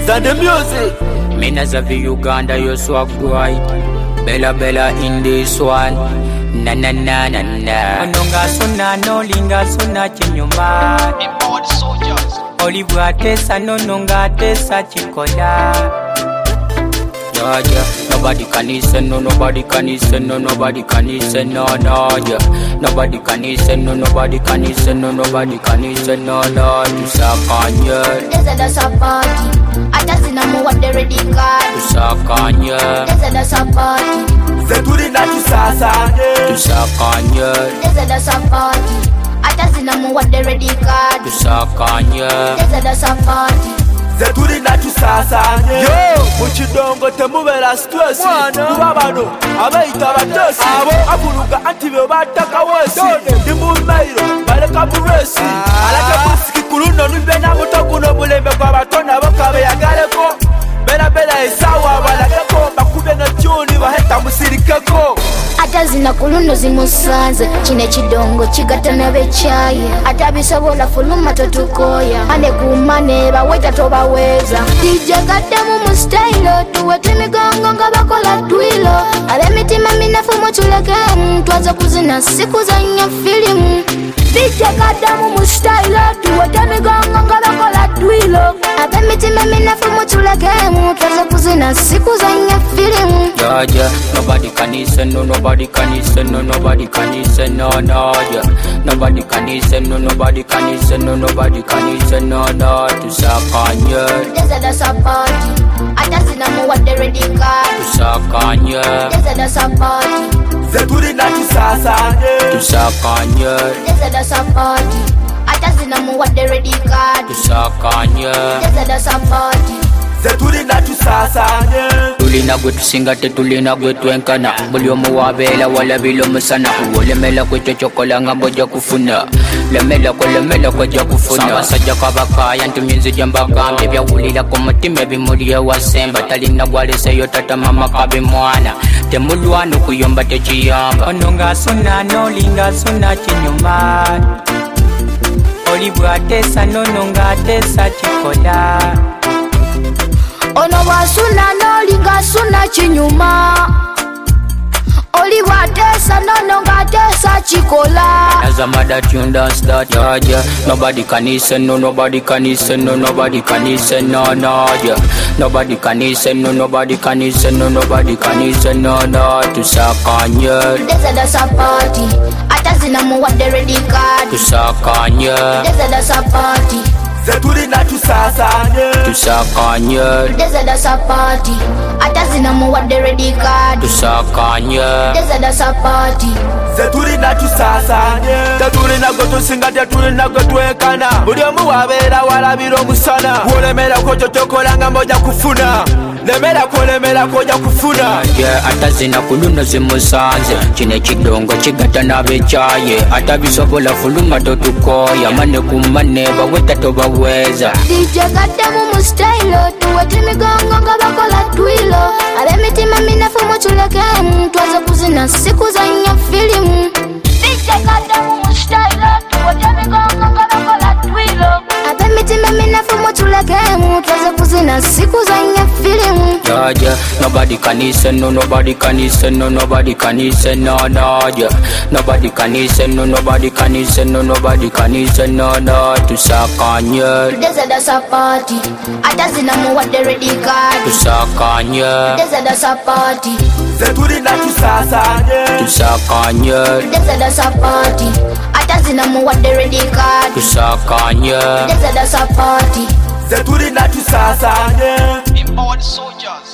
and the music. Mina Zavi Uganda, you swag boy. Bella Bella in this one. Na na na na na. Ononga suna no linga suna chinyuma. Import soldiers. Olivia tesa no nonga tesa chikola. Yeah. Nobody can listen, no, nobody can listen, no, nobody can listen, no, yeah. Nobody can listen, no, nobody can listen, no, nobody can listen, no, Tusakanya. There's a party. I just know what they ready got. Tusakanya. There's a party. Zeturi na tusasanye. Tusakanya. There's a party. I just know what they ready got. Tusakanya. There's a party. Zeturi na tusasanye. Yo, muchidongo temubera stress. Kuba bano abayita abatesi. Abo abuluga anti be bataka wesi. Ndimumairo baleka buresi. Alake busiki kuluno nube na mutokuno bulembe kwa batona bokabe yagaleko. Bela esawa balageko bakube na juni baheta musirikeko. Atazina kuluno zimusanze chine chidongo chigatana bechaye atabisobola fuluma totukoya ane kumane baweta tobaweza DJ kadamu mu style tuwete migongo nga bakola twilo ale mitima minafumo tuleke twaza kuzina siku za nya film DJ kadamu mu style tuwete migongo nga bakola twilo ale mitima minafumo tuleke twaza kuzina siku za nya film. Yeah. Nobody can listen, no, nobody can listen, no, nobody can listen, no, yeah. Nobody can listen, no, nobody can listen, no, nobody can listen, no, Tusakanya. There's a party. I just know what they ready got. Tusakanya. There's a party. Zeturi na tusasanye. Tusakanya. There's a party. I just know what they ready got. Tusakanya. There's a party. Zeturi na tusasanye. Tulina gwe tusinga tetulina gwe twenkana buli omu wabeera walabira omusana olemera kwekyo kyokola nga mbojja kufuna lemera kwejja kufuna abasajja kabakaya ntumyinzi gye mbagambye byawulira ku mutima ebimuli ewasemba talina gwaleseyo tata mama kabe mwana temulwana okuyomba tekiyamba ono ng'asuna n'olinga asuna kinyuma oli bw'ateesa nono ng'ateesa kikola. Ono bwasuna n'olinga suna kinyuma oli bw'ateesa nono ng'ateesa kikola. As a mother tune dance that yeah. Nobody can listen, no, nobody can listen, no, nobody can listen, no, yeah. Nobody can listen, no, nobody can listen, no, nobody can listen, no, Tusakanya. There's a party. Atazina mu what they ready got. Tusakanya. There's a party. Zeturi na tusasanye. Tusakanya. There's a party. Atazina mu what they ready got. Tusakanya. There's a party. Zeturi na tusasanye. Teturi na gotusinga teturi na gotwekana. Buli omu wabeera walabira omusana. Wolemera kwekyo kyokola nga mbojja kufuna. Lemera kwojja kufuna. Atazina kuluno zimusanze kino ekidongo kigatta n'abekyaye atabisobola fuluma totukoya mane kumane baweta tobaweza. DJ kadamu mu style tuwete migongo nga bakola twilo ale mitima minafumo tuleke twaza kuzina siku za nya film. DJ kadamu mu style tuwete migongo nga bakola twilo ale mitima minafumo tuleke twaza kuzina siku za nya film. Yeah. Nobody can listen, no, nobody can listen, no, nobody can listen, no, yeah. Nobody can listen, no, nobody can listen, no, nobody can listen, no, Tusakanya. There's a party. I just know what they ready got. Tusakanya. There's a party. Zeturi na tusasanye. Tusakanya. There's a party. I just know what they ready got. Tusakanya. There's a party. Zeturi na tusasanye. Import soldiers.